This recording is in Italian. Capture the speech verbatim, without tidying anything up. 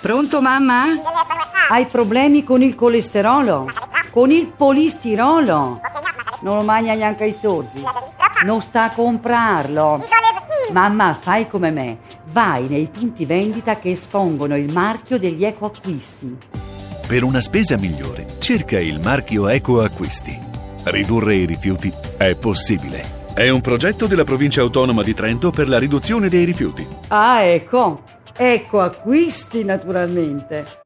Pronto, mamma? Hai problemi con il colesterolo? Con il polistirolo? Non lo mangia neanche i sozzi? Non sta a comprarlo? Mamma, fai come me. Vai nei punti vendita che espongono il marchio degli ecoacquisti. Per una spesa migliore, cerca il marchio Ecoacquisti. Ridurre i rifiuti è possibile. È un progetto della Provincia Autonoma di Trento per la riduzione dei rifiuti. Ah, ecco. Ecoacquisti, naturalmente.